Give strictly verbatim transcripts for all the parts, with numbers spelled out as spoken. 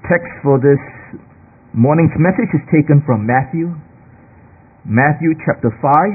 text for this morning's message is taken from Matthew, Matthew chapter five,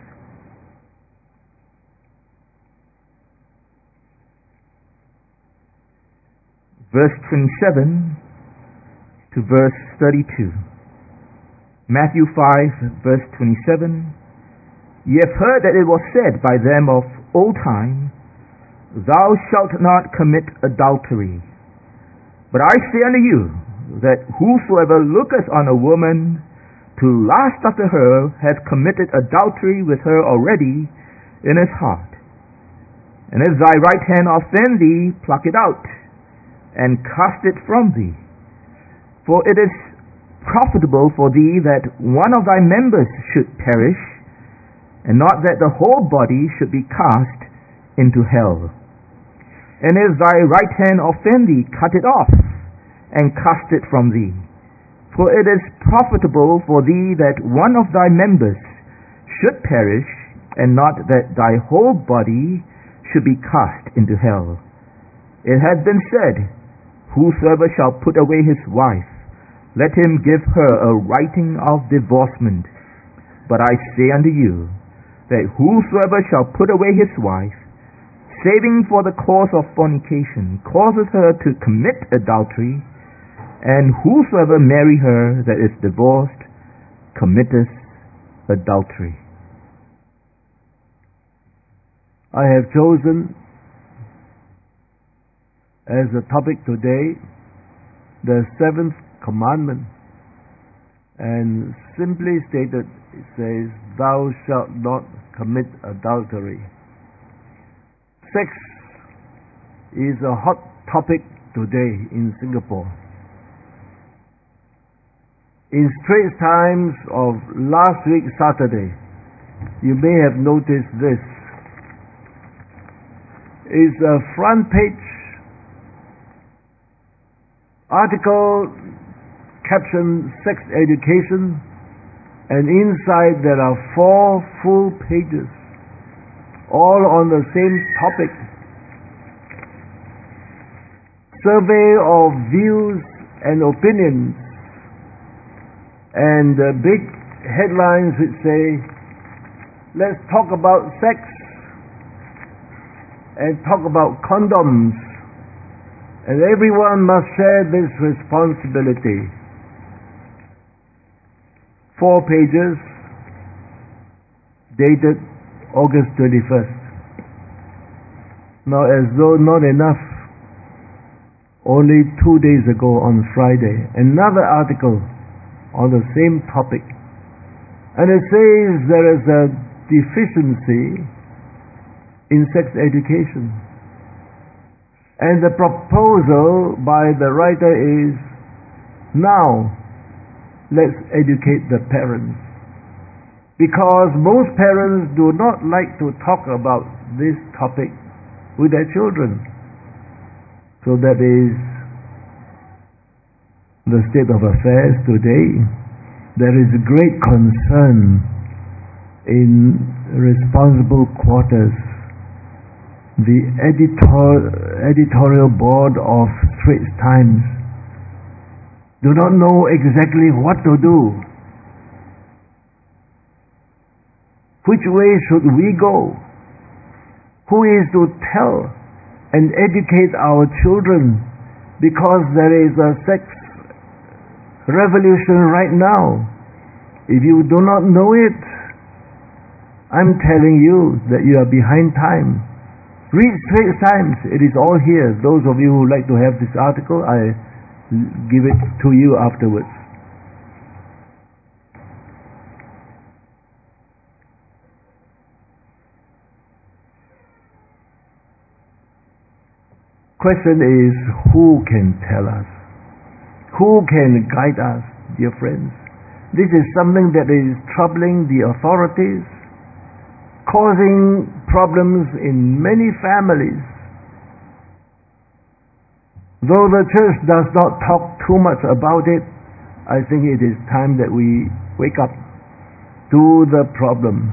verse twenty-seven to verse thirty-two. Matthew five, verse twenty-seven. Ye have heard that it was said by them of old time, Thou shalt not commit adultery. But I say unto you, that whosoever looketh on a woman to lust after her hath committed adultery with her already in his heart. And if thy right hand offend thee, pluck it out, and cast it from thee. For it is profitable for thee that one of thy members should perish, and not that the whole body should be cast into hell. And if thy right hand offend thee, cut it off, and cast it from thee. For it is profitable for thee that one of thy members should perish, and not that thy whole body should be cast into hell. It hath been said, Whosoever shall put away his wife, let him give her a writing of divorcement. But I say unto you, that whosoever shall put away his wife, saving for the cause of fornication, causes her to commit adultery, and whosoever marry her that is divorced, committeth adultery. I have chosen as the topic today the seventh commandment, and simply stated, it says, Thou shalt not commit adultery. Sex is a hot topic today in Singapore. In Straits Times of last week Saturday, you may have noticed this. It's a front page article captioned Sex Education, and inside there are four full pages, all on the same topic. Survey of views and opinions, and the big headlines which say, let's talk about sex, and talk about condoms, and everyone must share this responsibility. Four pages, dated August twenty-first. Now, as though not enough, only two days ago on Friday, another article on the same topic, and it says there is a deficiency in sex education, and the proposal by the writer is, now let's educate the parents, because most parents do not like to talk about this topic with their children. So that is the state of affairs today. There is great concern in responsible quarters. The editor, editorial board of Straits Times do not know exactly what to do. Which way should we go? Who is to tell and educate our children, because there is a sex revolution right now? If you do not know it, I'm telling you that you are behind time. Read Straits Times, it is all here. Those of you who like to have this article, I give it to you afterwards. Question is, who can tell us? Who can guide us, dear friends? This is something that is troubling the authorities, causing problems in many families. Though the church does not talk too much about it, I think it is time that we wake up to the problem.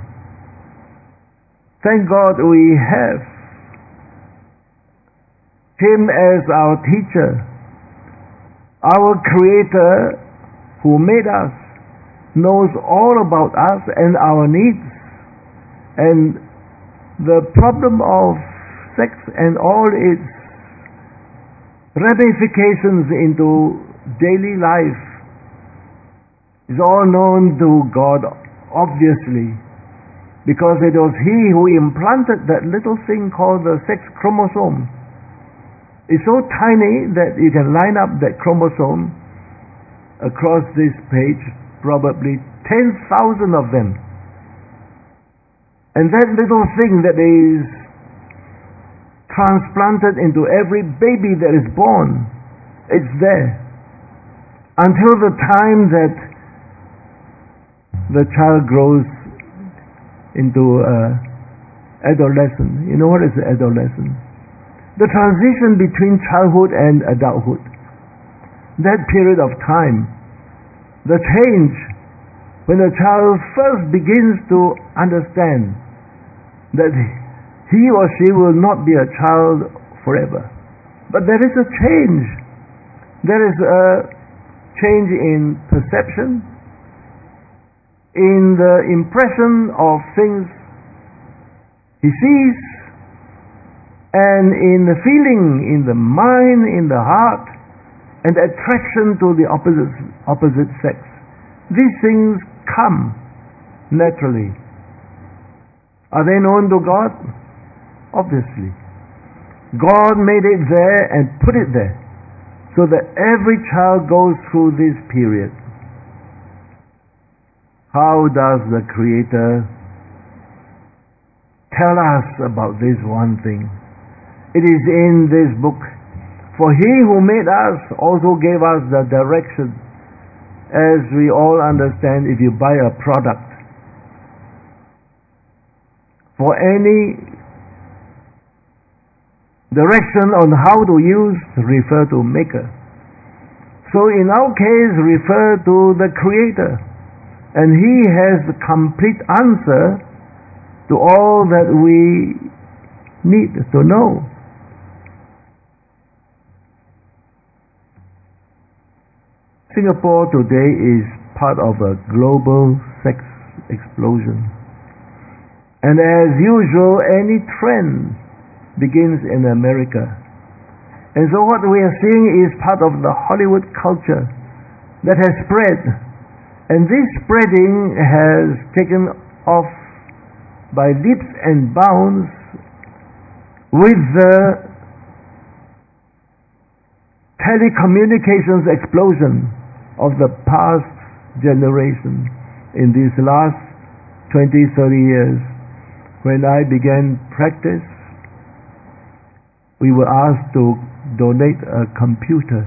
Thank God we have Him as our teacher, Our Creator who made us knows all about us and our needs. And the problem of sex and all its ramifications into daily life is all known to God, obviously, because it was He who implanted that little thing called the sex chromosome. It's so tiny that you can line up that chromosome across this page, probably ten thousand of them. And that little thing that is transplanted into every baby that is born, it's there. Until the time that the child grows into uh, adolescence. You know what is adolescence? The transition between childhood and adulthood. That period of time, the change when a child first begins to understand that he or she will not be a child forever. But there is a change. There is a change in perception, in the impression of things he sees, and in the feeling, in the mind, in the heart, and the attraction to the opposite, opposite sex. These things come naturally. Are they known to God? Obviously. God made it there and put it there so that every child goes through this period. How does the Creator tell us about this one thing? It is in this book. For He who made us also gave us the direction. As we all understand, if you buy a product, for any direction on how to use, refer to maker. So in our case, refer to the Creator. And He has the complete answer to all that we need to know. Singapore today is part of a global sex explosion. And as usual, any trend begins in America. And so what we are seeing is part of the Hollywood culture that has spread. And this spreading has taken off by leaps and bounds with the telecommunications explosion of the past generation in these last twenty, thirty years. When I began practice, we were asked to donate a computer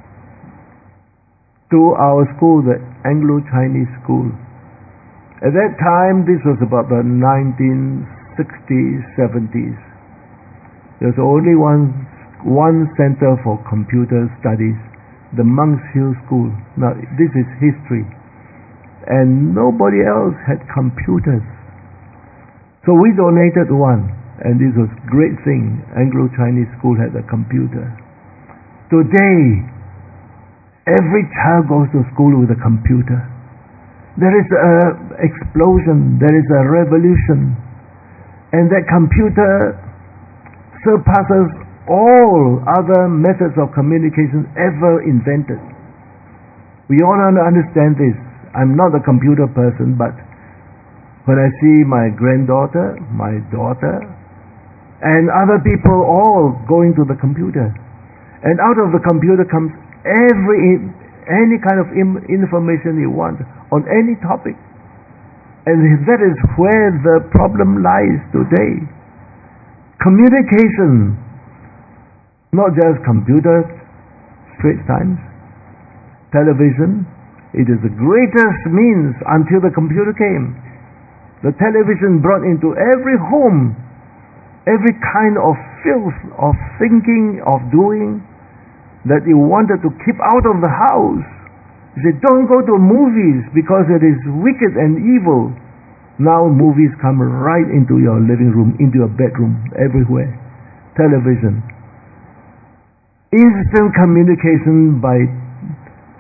to our school, the Anglo-Chinese school. At that time, this was about the nineteen sixties, seventies. There was only one, one center for computer studies, the Monks Hill School. Now, this is history. And nobody else had computers. So we donated one, and this was a great thing. Anglo-Chinese school had a computer. Today, every child goes to school with a computer. There is an explosion, there is a revolution, and that computer surpasses all other methods of communication ever invented. We all understand this. I'm not a computer person, but when I see my granddaughter, my daughter, and other people all going to the computer, and out of the computer comes every any kind of information you want on any topic. And that is where the problem lies today. Communication, not just computers, Straits Times, television. It is the greatest means until the computer came. The television brought into every home every kind of filth of thinking, of doing that you wanted to keep out of the house. You said, don't go to movies because it is wicked and evil. Now movies come right into your living room, into your bedroom, everywhere. Television. Instant communication by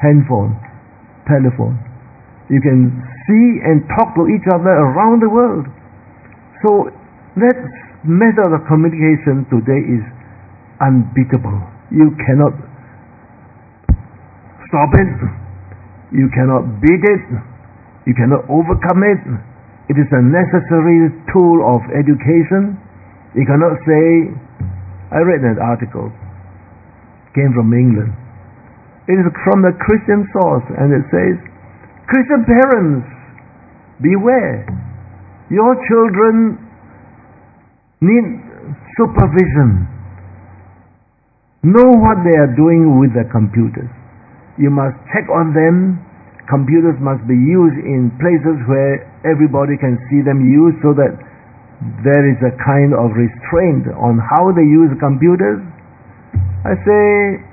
handphone, telephone. You can see and talk to each other around the world. So that method of communication today is unbeatable. You cannot stop it. You cannot beat it. You cannot overcome it. It is a necessary tool of education. You cannot say, I read an article, came from England. It is from a Christian source, and it says, Christian parents, beware. Your children need supervision. Know what they are doing with the computers. You must check on them. Computers must be used in places where everybody can see them used, so that there is a kind of restraint on how they use computers. I say,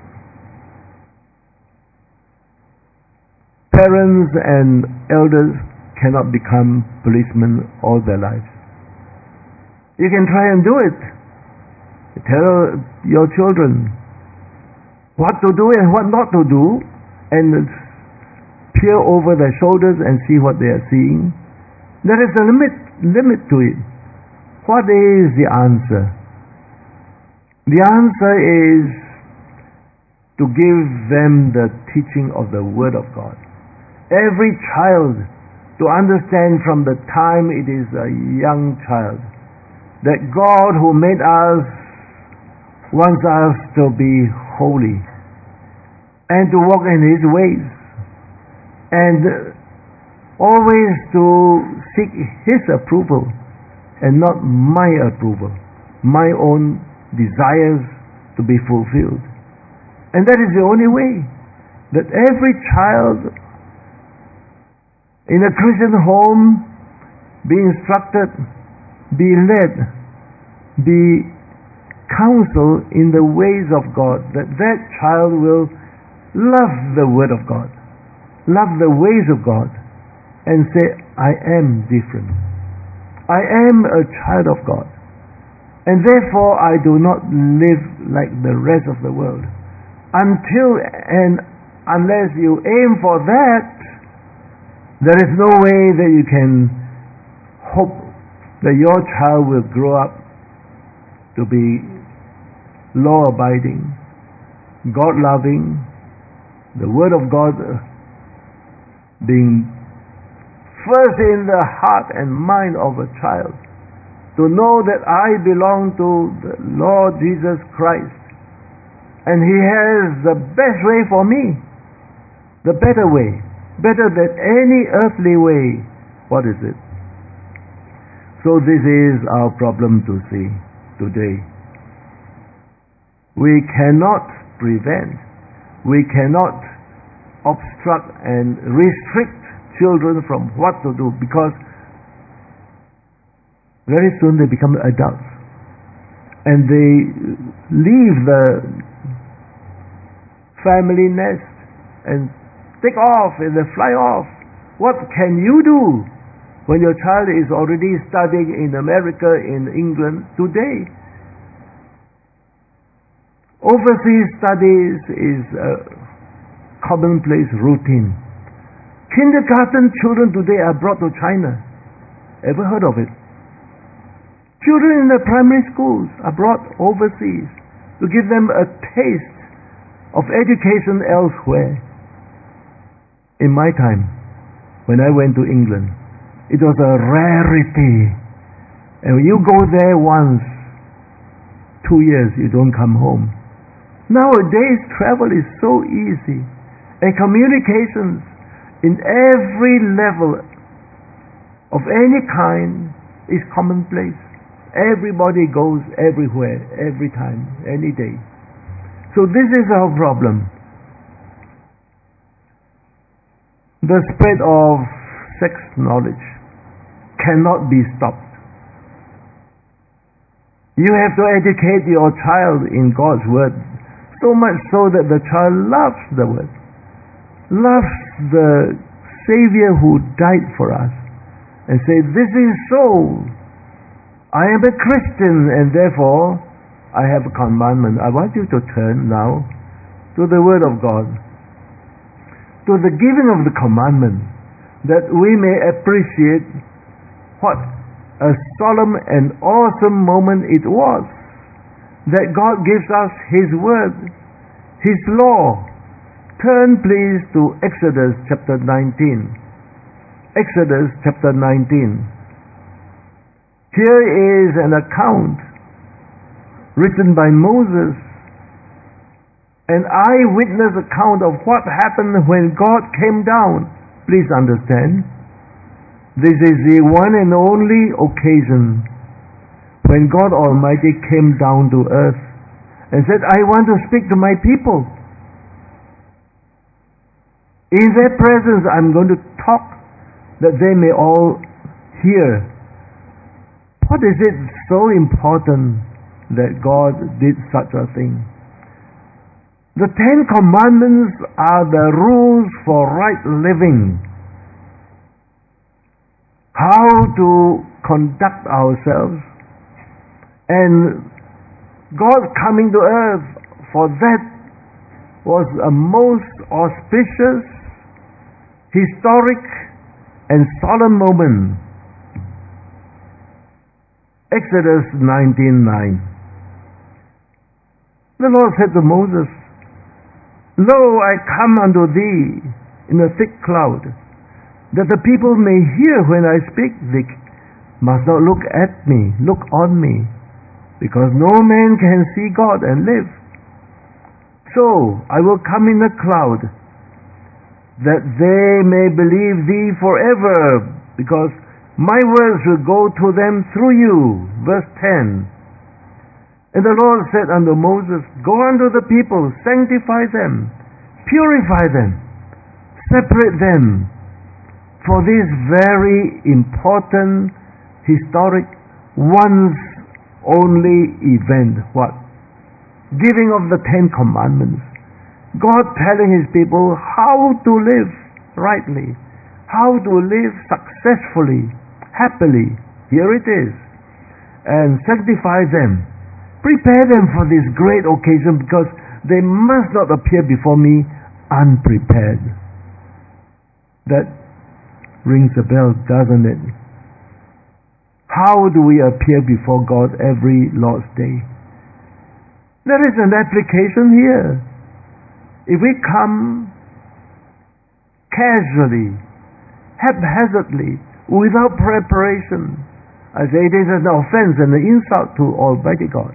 parents and elders cannot become policemen all their lives. You can try and do it. Tell your children what to do and what not to do, and peer over their shoulders and see what they are seeing. There is a limit, limit to it. What is the answer? The answer is to give them the teaching of the Word of God. Every child to understand from the time it is a young child that God who made us wants us to be holy and to walk in His ways, and always to seek His approval and not my approval, my own desires to be fulfilled. And that is the only way that every child in a Christian home be instructed, be led, be counseled in the ways of God, that that child will love the Word of God, love the ways of God, and say, I am different. I am a child of God, and therefore I do not live like the rest of the world. Until and unless you aim for that, there is no way that you can hope that your child will grow up to be law-abiding, God-loving, the Word of God being first in the heart and mind of a child, to know that I belong to the Lord Jesus Christ, and He has the best way for me, the better way, better than any earthly way. What is it? So this is our problem to see today. We cannot prevent, we cannot obstruct and restrict children from what to do, because very soon they become adults and they leave the family nest and take off and they fly off. What can you do when your child is already studying in America, in England today? Overseas studies is a commonplace routine. Kindergarten children today are brought to China. Ever heard of it? Children in the primary schools are brought overseas to give them a taste of education elsewhere. In my time, when I went to England, it was a rarity. And when you go there once, two years, you don't come home. Nowadays, travel is so easy, and communications in every level of any kind is commonplace. Everybody goes everywhere, every time, any day. So this is our problem. The spread of sex knowledge cannot be stopped. You have to educate your child in God's Word, so much so that the child loves the Word, loves the Savior who died for us, and say, this is so. I am a Christian, and therefore I have a commandment. I want you to turn now to the Word of God. to the giving of the commandment, that we may appreciate what a solemn and awesome moment it was that God gives us His word, His law. Turn please to Exodus chapter nineteen. Exodus chapter nineteen. Here is an account written by Moses, an eyewitness account of what happened when God came down. Please understand, this is the one and only occasion when God Almighty came down to earth and said, I want to speak to my people. In their presence I'm going to talk that they may all hear. What is it so important that God did such a thing? The Ten Commandments are the rules for right living. How to conduct ourselves. And God coming to earth, for that was a most auspicious, historic and solemn moment. Exodus nineteen nine. The Lord said to Moses, Lo, I come unto thee in a thick cloud, that the people may hear when I speak. They must not look at me, look on me, because no man can see God and live. So I will come in a cloud, that they may believe thee forever, because my words will go to them through you. Verse ten. And the Lord said unto Moses, Go unto the people, sanctify them, purify them, separate them, for this very important, historic, once only event. What? Giving of the Ten Commandments. God telling His people how to live rightly, how to live successfully, happily. Here it is. And sanctify them. Prepare them for this great occasion, because they must not appear before me unprepared. That rings a bell, doesn't it? How do we appear before God every Lord's Day? There is an application here. If we come casually, haphazardly, without preparation, I say it is an offense and an insult to Almighty God.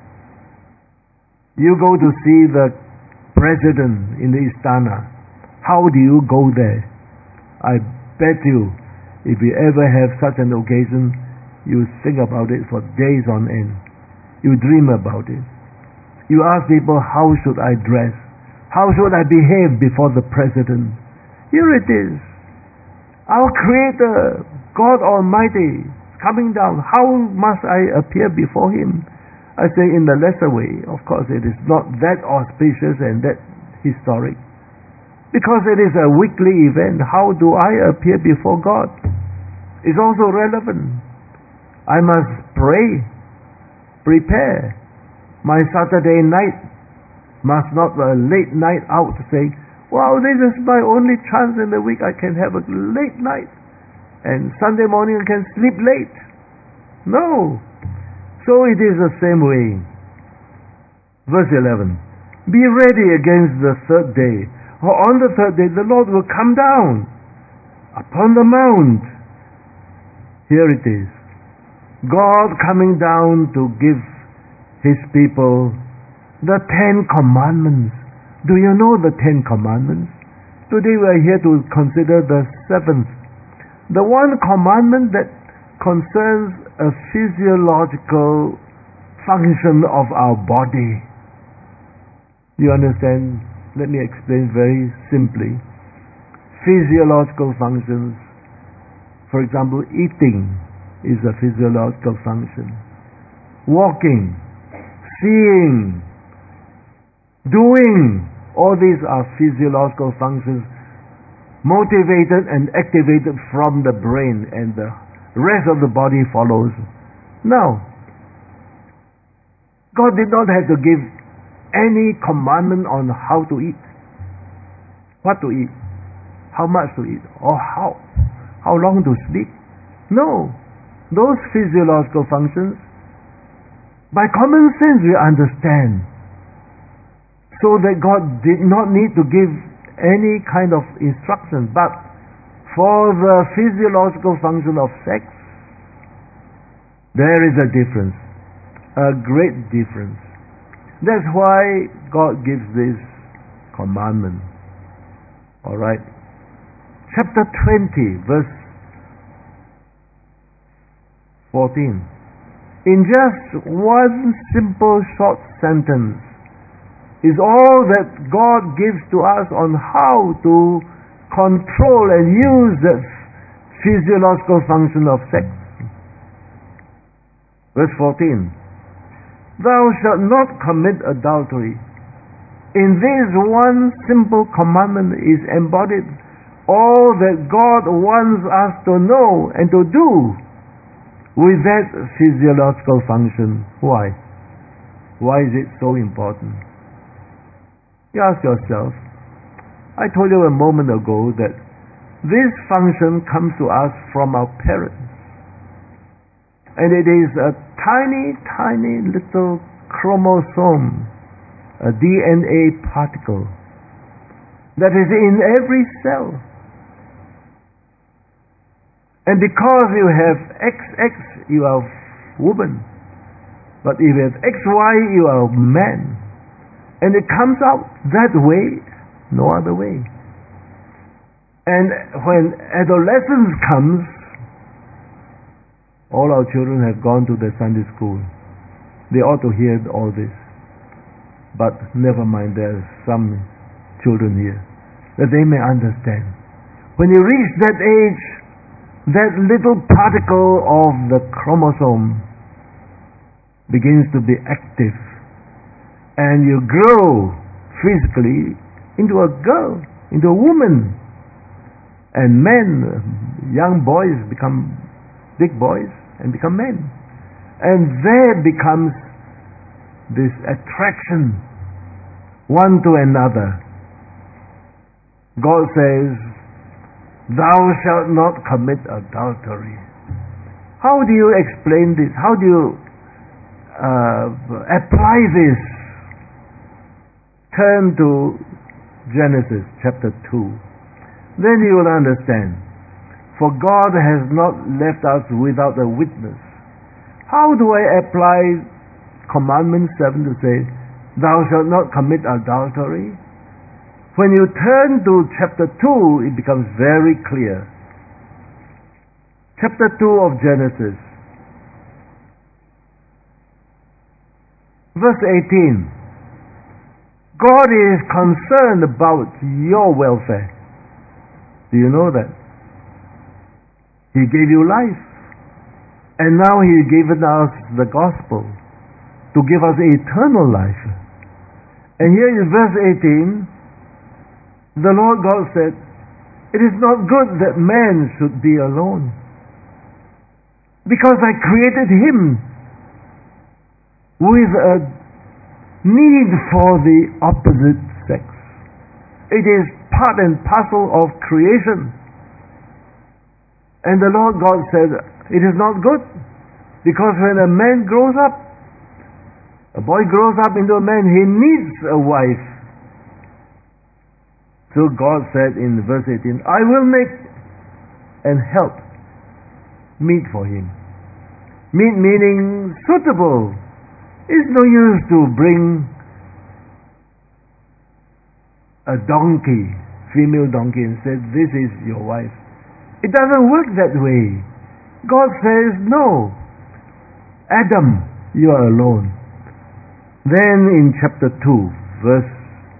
You go to see the president in the Istana. How do you go there? I bet you, if you ever have such an occasion, you think about it for days on end. You dream about it. You ask people, how should I dress? How should I behave before the president? Here it is. Our Creator, God Almighty, coming down. How must I appear before Him? I say in the lesser way. Of course, it is not that auspicious and that historic. Because it is a weekly event. How do I appear before God? It's also relevant. I must pray, prepare. My Saturday night must not be a late night out to say, wow, this is my only chance in the week. I can have a late night. And Sunday morning I can sleep late. No. So it is the same way. Verse eleven. Be ready against the third day. For on the third day the Lord will come down upon the mount. Here it is. God coming down to give His people the Ten Commandments. Do you know the Ten Commandments? Today we are here to consider the seventh. The one commandment that concerns a physiological function of our body. You understand? Let me explain very simply. Physiological functions. For example, eating is a physiological function. Walking, seeing, doing, all these are physiological functions motivated and activated from the brain, and the rest of the body follows. Now, God did not have to give any commandment on how to eat, what to eat. how much to eat, or how, how long to sleep. No. Those physiological functions, by common sense we understand. So that God did not need to give any kind of instruction. But for the physiological function of sex, there is a difference. A great difference. That's why God gives this commandment. Alright. Chapter twenty, verse fourteen. In just one simple short sentence is all that God gives to us on how to control and use the physiological function of sex. Verse fourteen. Thou shalt not commit adultery. In this one simple commandment is embodied all that God wants us to know and to do with that physiological function. Why? Why is it so important? You ask yourself, I told you a moment ago that this function comes to us from our parents. And it is a tiny, tiny little chromosome, a D N A particle, that is in every cell. And because you have X X, you are woman. But if you have X Y, you are man. And it comes out that way, no other way. And when adolescence comes, all our children have gone to the Sunday school. They ought to hear all this. But never mind, there are some children here, that they may understand. When you reach that age, that little particle of the chromosome begins to be active, and you grow physically into a girl, into a woman. And men, young boys become big boys and become men. And there becomes this attraction one to another. God says, thou shalt not commit adultery. How do you explain this? How do you uh, apply this? Turn to Genesis chapter two. Then you will understand. For God has not left us without a witness. How do I apply commandment seven to say, thou shalt not commit adultery? When you turn to chapter two, it becomes very clear. Chapter two of Genesis, verse eighteen. God is concerned about your welfare. Do you know that? He gave you life. And now He has given us the gospel to give us eternal life. And here in verse eighteen, the Lord God said, it is not good that man should be alone, because I created him with a need for the opposite sex. It is part and parcel of creation. And the Lord God said, it is not good, because when a man grows up, a boy grows up into a man, he needs a wife. So God said in verse eighteen, I will make and help meet for him. Meet meaning suitable. It's no use to bring a donkey, female donkey, and say, this is your wife. It doesn't work that way. God says, no. Adam, you are alone. Then in chapter two, verse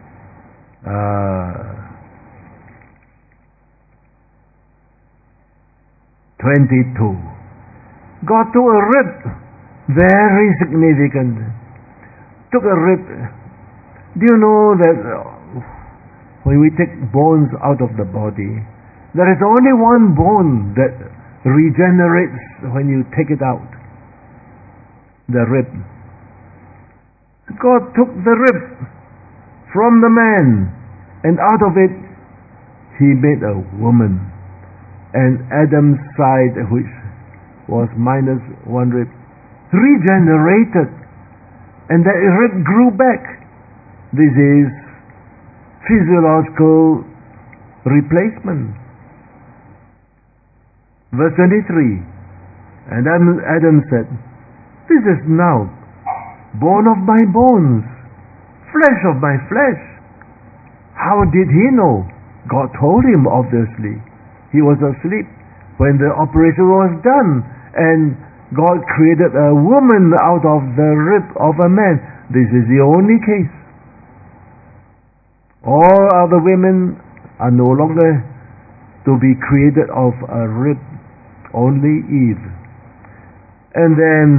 uh, twenty-two, God took a rib, very significant, took a rib. Do you know that when we take bones out of the body, there is only one bone that regenerates when you take it out? The rib. God took the rib from the man, and out of it He made a woman, and Adam's side, which was minus one rib, regenerated, and that rib grew back. This is physiological replacement. Verse twenty-three, and Adam, Adam said, "This is now bone of my bones, flesh of my flesh." How did he know? God told him, obviously. He was asleep when the operation was done, and God created a woman out of the rib of a man. This is the only case. All other women are no longer to be created of a rib. Only Eve. And then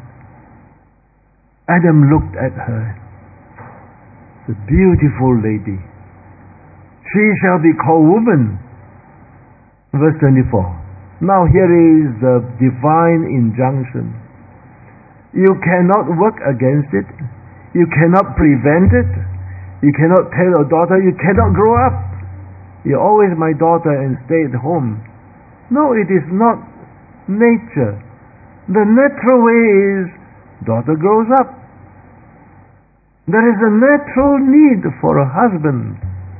Adam looked at her. The beautiful lady. She shall be called woman. Verse twenty-four. Now here is the divine injunction. You cannot work against it. You cannot prevent it. You cannot tell your daughter, you cannot grow up. You're always my daughter and stay at home. No, it is not nature. The natural way is daughter grows up. There is a natural need for a husband.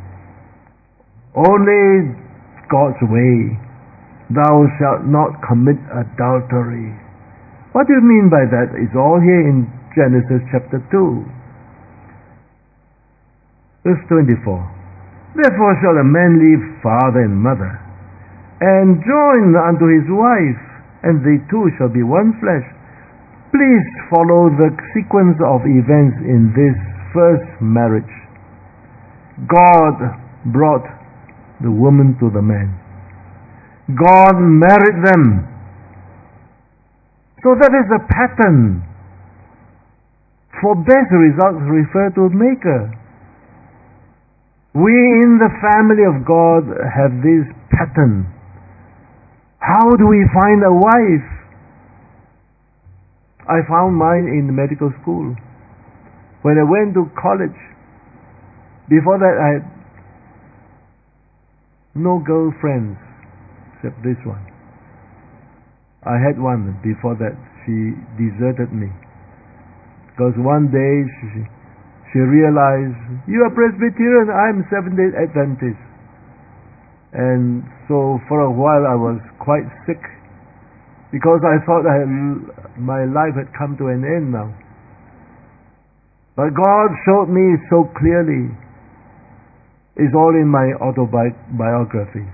Only God's way. Thou shalt not commit adultery. What do you mean by that? It's all here in Genesis chapter two. Verse twenty-four. Therefore shall a man leave father and mother, and join unto his wife, and they two shall be one flesh. Please follow the sequence of events in this first marriage. God brought the woman to the man. God married them. So that is a pattern. For best results refer to Maker. We in the family of God have this pattern. How do we find a wife? I found mine in medical school. When I went to college, before that I had no girlfriends except this one. I had one before that. She deserted me. Because one day she, she realized, you are Presbyterian, I'm Seventh-day Adventist. And so for a while I was quite sick, because I thought I had, my life had come to an end now. But God showed me so clearly. It's all in my autobiography.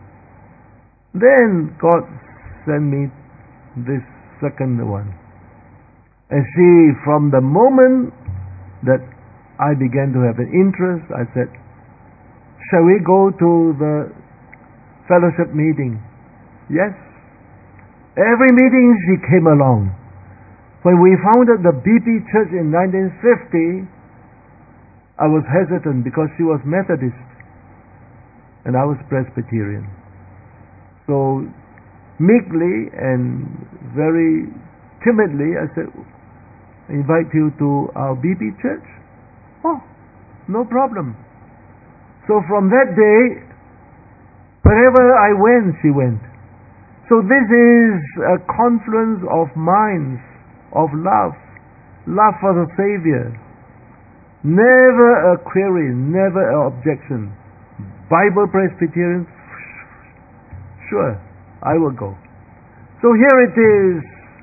Then God sent me this second one. And see, from the moment that I began to have an interest, I said, shall we go to the fellowship meeting? Yes. Every meeting she came along. When we founded the B P Church in nineteen fifty, I was hesitant because she was Methodist and I was Presbyterian. So meekly and very timidly I said, I invite you to our B P Church. Oh, no problem. So from that day, wherever I went, she went. So this is a confluence of minds, of love, love for the Savior. Never a query, never an objection. Bible Presbyterians, sure, I will go. So here it is.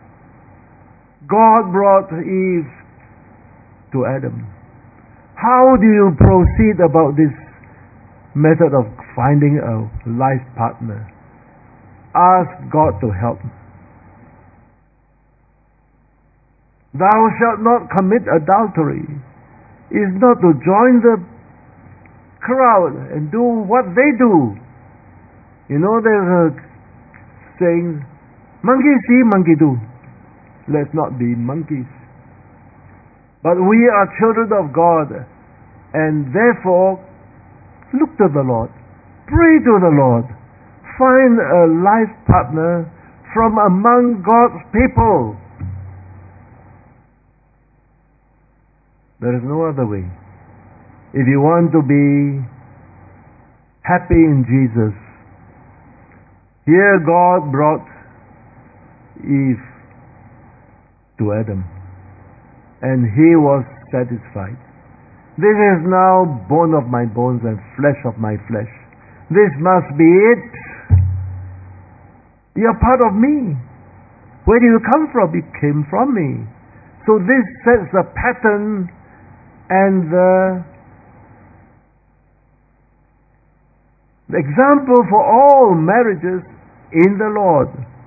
God brought Eve to Adam. How do you proceed about this method of finding a life partner? Ask God to help. Thou shalt not commit adultery is not to join the crowd and do what they do. You know, there's a saying, monkey see, monkey do. Let's not be monkeys. But we are children of God, and therefore look to the Lord, pray to the Lord, find a life partner from among God's people. There is no other way. If you want to be happy in Jesus. Here God brought Eve to Adam, and he was satisfied. This is now bone of my bones and flesh of my flesh. This must be it. You're part of me. Where do you come from? You came from me. So this sets the pattern and the example for all marriages in the Lord.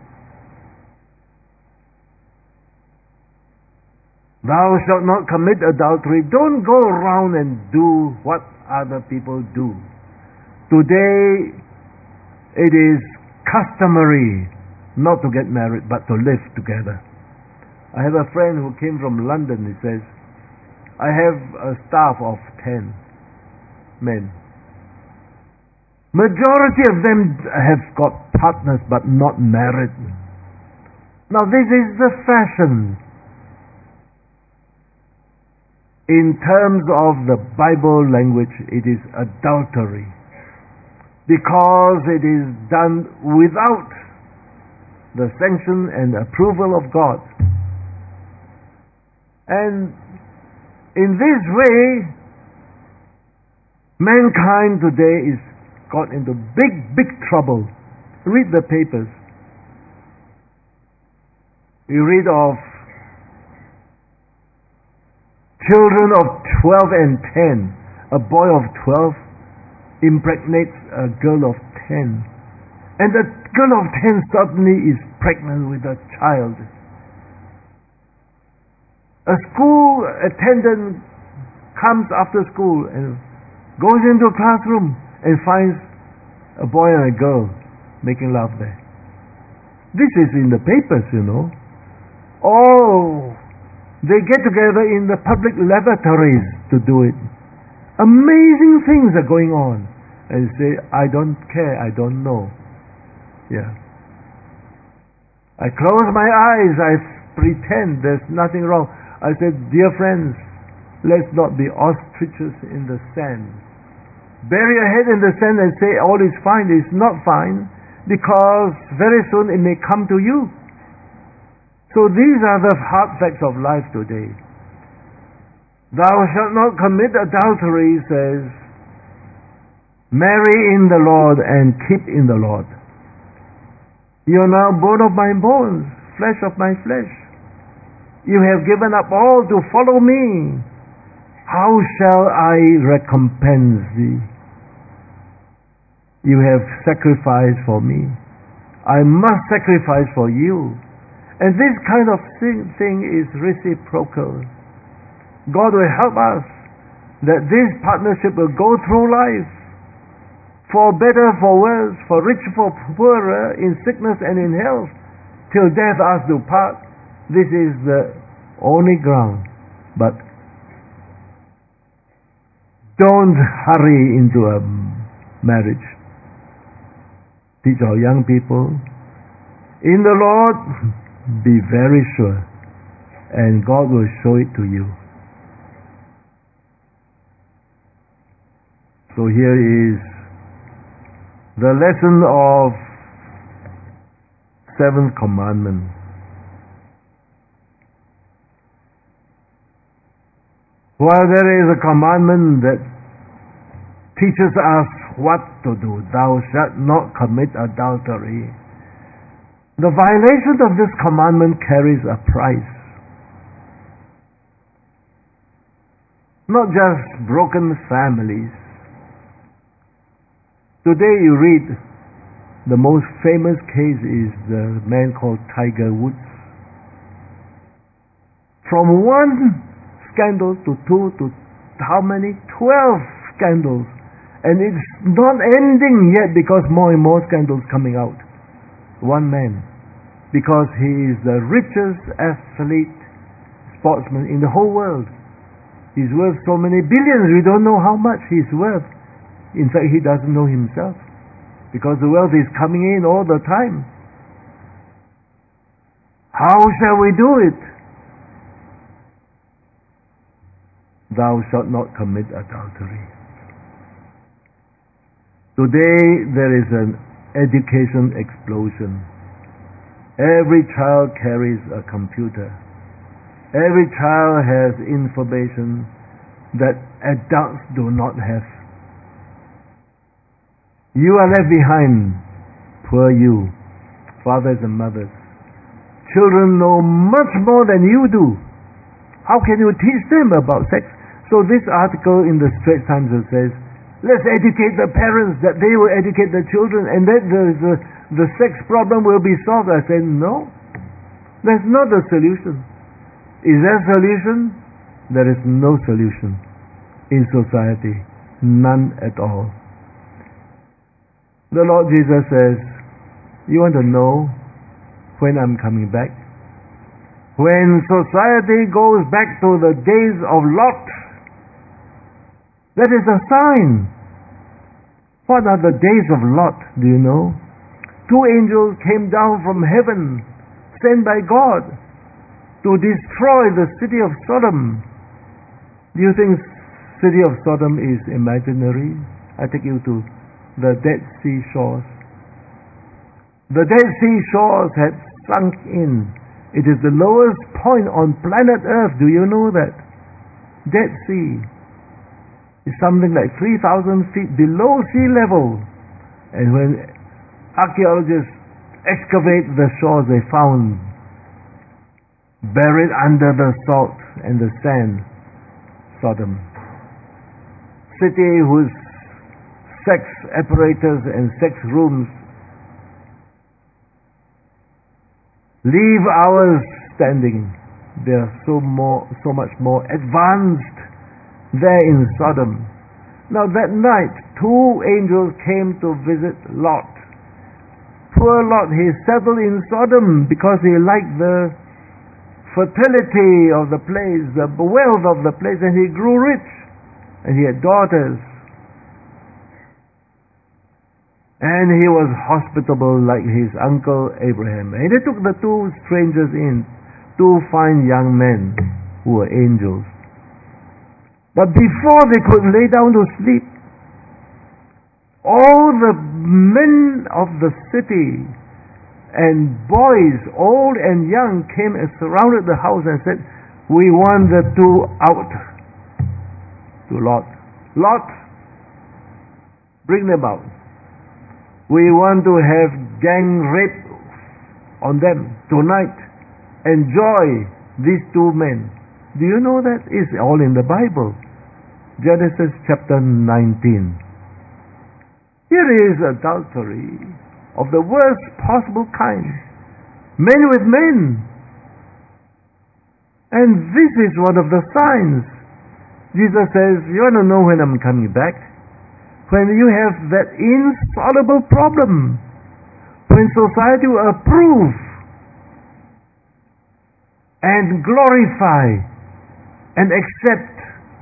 Thou shalt not commit adultery. Don't go around and do what other people do. Today it is customary not to get married but to live together. I have a friend who came from London. He says, I have a staff of ten men. Majority of them have got partners but not married. Now this is the fashion. In terms of the Bible language, it is adultery, because it is done without the sanction and approval of God. And in this way, mankind today is got into big, big trouble. Read the papers. You read of children of twelve and ten. A boy of twelve impregnates a girl of ten. And the girl of ten suddenly is pregnant with a child. A school attendant comes after school and goes into a classroom and finds a boy and a girl making love there. This is in the papers, you know. Oh, they get together in the public lavatories to do it. Amazing things are going on. And you say, I don't care, I don't know. Yeah. I close my eyes, I pretend there's nothing wrong. I said, dear friends, let's not be ostriches in the sand. Bury your head in the sand and say all is fine. It's not fine, because very soon it may come to you. So these are the hard facts of life today. Thou shalt not commit adultery, says, marry in the Lord and keep in the Lord. You are now bone of my bones, flesh of my flesh. You have given up all to follow me. How shall I recompense thee? You have sacrificed for me. I must sacrifice for you. And this kind of thing, thing is reciprocal. God will help us that this partnership will go through life, for better, for worse, for rich, for poorer, in sickness and in health, till death us do part. This is the only ground. But don't hurry into a marriage. Teach our young people, in the Lord, be very sure, and God will show it to you. So here is the lesson of seventh commandment. While there is a commandment that teaches us what to do, thou shalt not commit adultery, the violation of this commandment carries a price. Not just broken families. Today you read, the most famous case is the man called Tiger Woods. From one scandal to two to how many? Twelve scandals. And it's not ending yet, because more and more scandals coming out. One man. Because he is the richest athlete, sportsman in the whole world. He's worth so many billions, we don't know how much he's worth. In fact, he doesn't know himself, because the wealth is coming in all the time. How shall we do it? Thou shalt not commit adultery. Today there is an education explosion. Every child carries a computer. Every child has information that adults do not have. You are left behind, poor you, fathers and mothers. Children know much more than you do. How can you teach them about sex? So this article in the Straits Times says, let's educate the parents that they will educate the children and that the, the, the sex problem will be solved. I said, no, that's not the solution. Is there a solution? There is no solution in society. None at all. The Lord Jesus says, you want to know when I'm coming back? When society goes back to the days of Lot, that is a sign. What are the days of Lot? Do you know? Two angels came down from heaven, sent by God, to destroy the city of Sodom. Do you think city of Sodom is imaginary? I take you to the Dead Sea shores. The Dead Sea shores had sunk in. It is the lowest point on planet Earth. Do you know that? Dead Sea is something like three thousand feet below sea level. And when archaeologists excavate the shores, they found buried under the salt and the sand, Sodom. City whose sex apparatus and sex rooms leave ours standing. They are so more, so much more advanced there in Sodom. Now that night, two angels came to visit Lot. Poor Lot, he settled in Sodom because he liked the fertility of the place, the wealth of the place, and he grew rich, and he had daughters. And he was hospitable like his uncle Abraham. And they took the two strangers in, two fine young men who were angels. But before they could lay down to sleep, all the men of the city and boys, old and young, came and surrounded the house and said, we want the two out. To Lot. Lot, bring them out. We want to have gang rape on them tonight. Enjoy these two men. Do you know that? It's all in the Bible. Genesis chapter nineteen. Here is adultery of the worst possible kind. Men with men. And this is one of the signs. Jesus says, you want to know when I'm coming back? When you have that insoluble problem, when society will approve and glorify and accept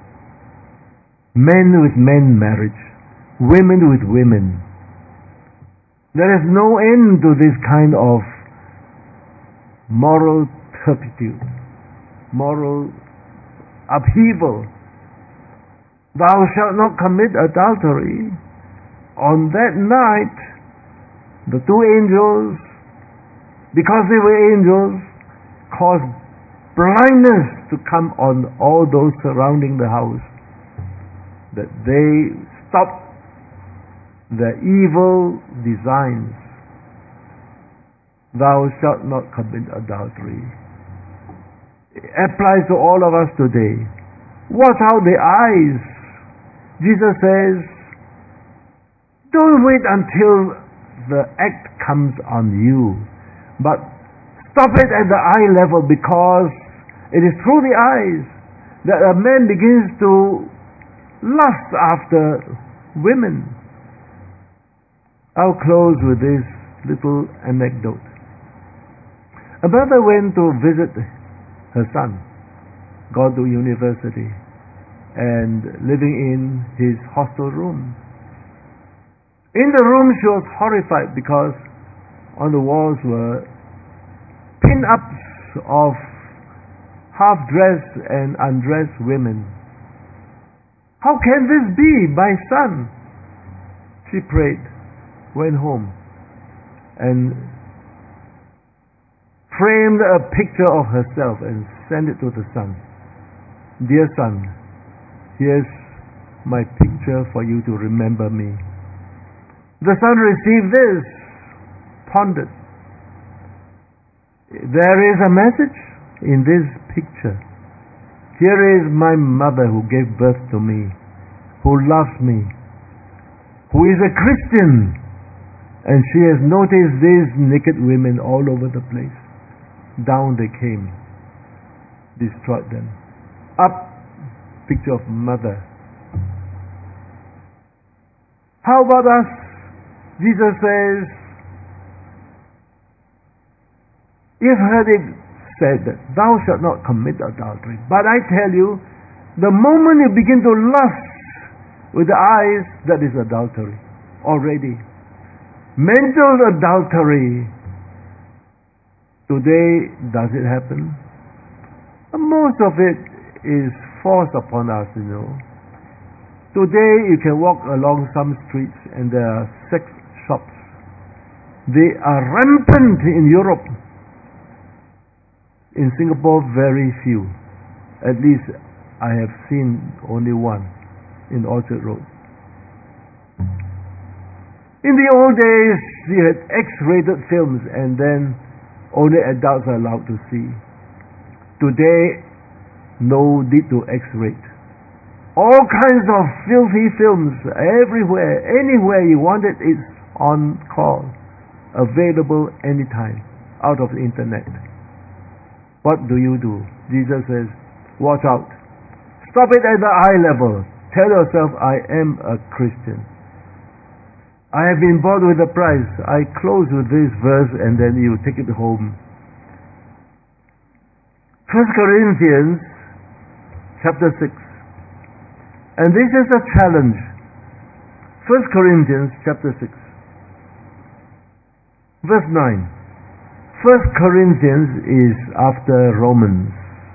men with men marriage, women with women. There is no end to this kind of moral turpitude, moral upheaval. Thou shalt not commit adultery. On that night, the two angels, because they were angels, caused blindness to come on all those surrounding the house, that they stopped their evil designs. Thou shalt not commit adultery. It applies to all of us today. Watch out the eyes. Jesus says, don't wait until the act comes on you, but stop it at the eye level, because it is through the eyes that a man begins to lust after women. I'll close with this little anecdote. A mother went to visit her son, gone to university, and living in his hostel room. In the room she was horrified because on the walls were pin-ups of half-dressed and undressed women. How can this be, my son? She prayed, went home, and framed a picture of herself and sent it to the son. Dear son, here's my picture for you to remember me. The son received this, pondered. There is a message in this picture. Here is my mother who gave birth to me, who loves me, who is a Christian, and she has noticed these naked women all over the place. Down they came, destroyed them. Up, picture of mother. How about us? Jesus says, you've heard it said that thou shalt not commit adultery. But I tell you, the moment you begin to lust with the eyes, that is adultery already. Mental adultery. Today, does it happen? Most of it is forced upon us, you know. Today, you can walk along some streets and there are sex shops. They are rampant in Europe. In Singapore, very few. At least I have seen only one in Orchard Road. In the old days, you had X-rated films and then only adults are allowed to see. Today, no need to X-rate. All kinds of filthy films everywhere, anywhere you want it, it's on call, available anytime, out of the internet. What do you do? Jesus says, watch out. Stop it at the eye level. Tell yourself, I am a Christian. I have been bought with a price. I close with this verse and then you take it home. First Corinthians chapter six. And this is a challenge. First Corinthians chapter six. Verse nine. First Corinthians is after Romans.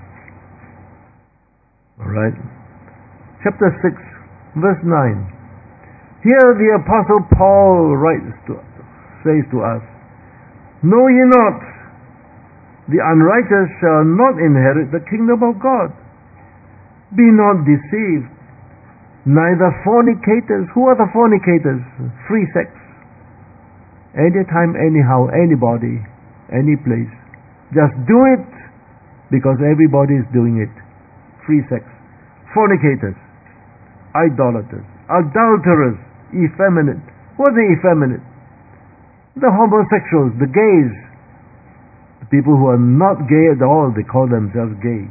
Alright. Chapter six, verse nine. Here the Apostle Paul writes to, says to us, know ye not, the unrighteous shall not inherit the kingdom of God. Be not deceived, neither fornicators. Who are the fornicators? Free sex. Anytime, anyhow, anybody, any place. Just do it because everybody is doing it. Free sex. Fornicators, idolaters, adulterers, effeminate. What are the effeminate? The homosexuals, the gays. The people who are not gay at all, they call themselves gay.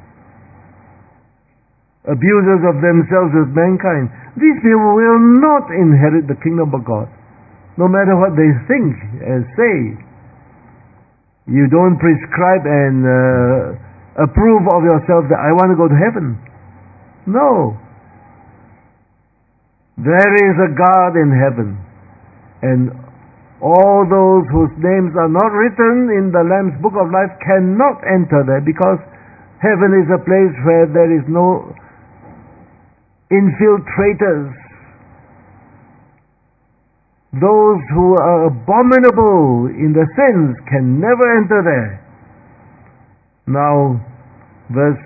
Abusers of themselves with mankind. These people will not inherit the kingdom of God. No matter what they think and say. You don't prescribe and uh, approve of yourself that I want to go to heaven. No. There is a God in heaven, and all those whose names are not written in the Lamb's Book of Life cannot enter there, because heaven is a place where there is no infiltrators. Those who are abominable in the sins can never enter there. Now, verse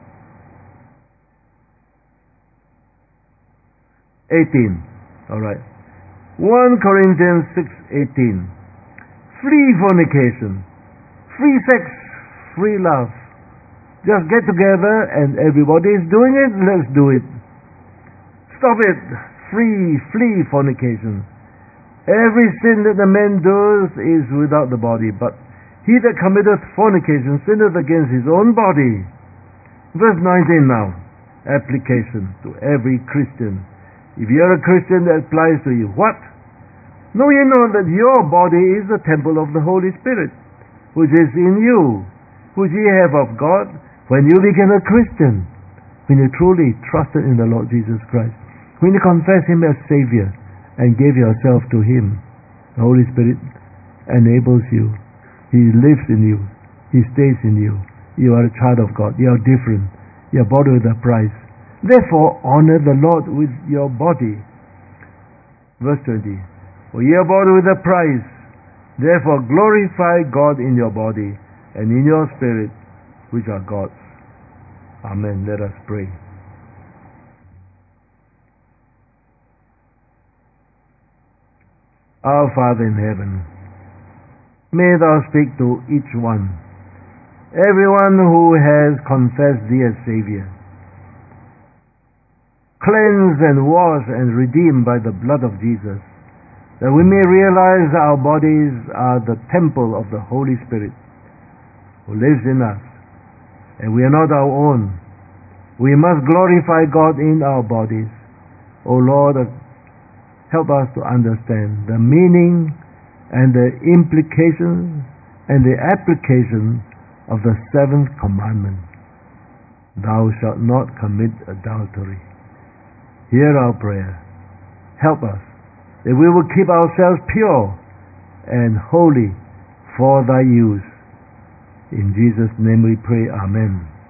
eighteen. Alright. First Corinthians six eighteen. Flee fornication. Free sex. Free love. Just get together and everybody is doing it. Let's do it. Stop it. Free, flee fornication. Every sin that the man does is without the body, but he that committeth fornication sinneth against his own body. Verse nineteen now. Application to every Christian. If you're a Christian, that applies to you. What? Know ye not that your body is the temple of the Holy Spirit, which is in you, which ye have of God, when you became a Christian, when you truly trusted in the Lord Jesus Christ, when you confess Him as Savior and gave yourself to Him. The Holy Spirit enables you. He lives in you. He stays in you. You are a child of God. You are different. You are bought with a price. Therefore, honor the Lord with your body. Verse twenty. For ye are bought with a price. Therefore glorify God in your body and in your spirit, which are God's. Amen. Let us pray. Our Father in heaven, may thou speak to each one, everyone who has confessed thee as Savior, cleansed and washed and redeemed by the blood of Jesus, that we may realize our bodies are the temple of the Holy Spirit who lives in us, and we are not our own. We must glorify God in our bodies. O Lord, help us to understand the meaning and the implications and the application of the seventh commandment. Thou shalt not commit adultery. Hear our prayer. Help us that we will keep ourselves pure and holy for thy use. In Jesus' name we pray. Amen.